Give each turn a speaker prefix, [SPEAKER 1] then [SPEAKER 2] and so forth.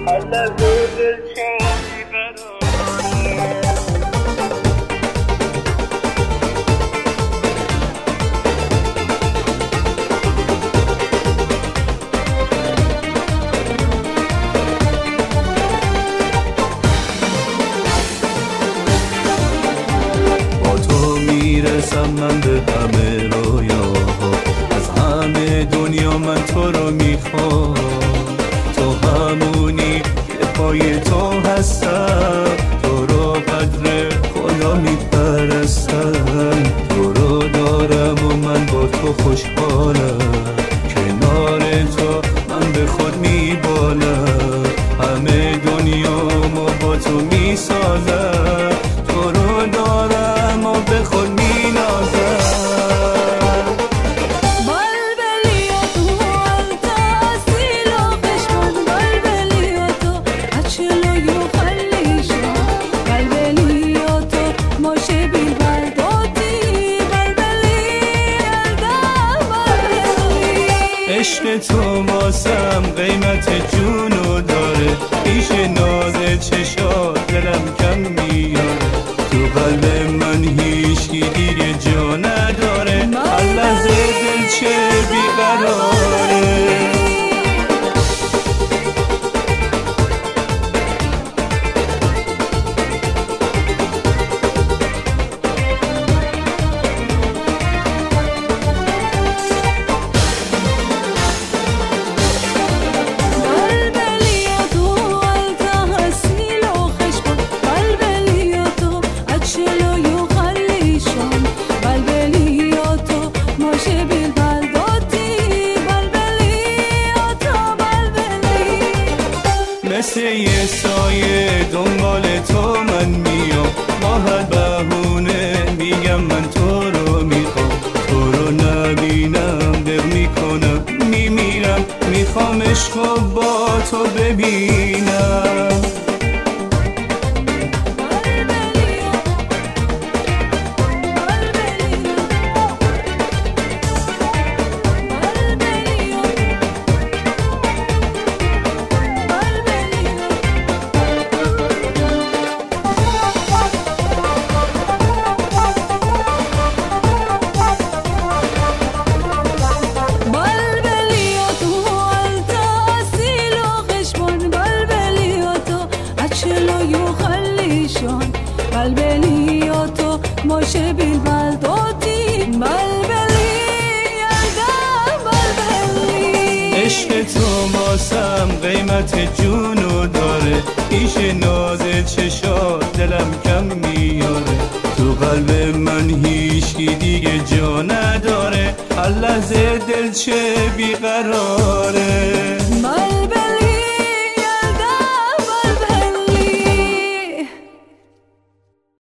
[SPEAKER 1] من به همه رویاها، از همه دنیا من تو رو میخوام. تو همونی که پای تو هستم، تو رو قدر خدا میپرستم. تو رو دارم و من با تو خوشحالم، کنار تو من به خود میبالم. همه دنیا ما با تو میسازم، تو رو دارم و به خود عشق تو واسم قیمت جونو داره، پیش ناز چشات دلم کم میاره. تو قلب من هیچکی دیگه جا نداره، هر لحظه دل چه بیقراره. مثل یه سایه دنبال تو من میام، با هر بهونه میگم من تو رو میخوام. تو رو نبینم دق میکنم میمیرم، میخوام عشقو با تو ببینم.
[SPEAKER 2] بلبلی و تو ماشه بیل بلداتی، بلبلی یردم بلبلی.
[SPEAKER 1] عشق تو واسم قیمت جونو داره، پیش ناز چشات دلم کم میاره. تو قلب من هیچکی دیگه جا نداره، هر لحظه دل چه بیقراره.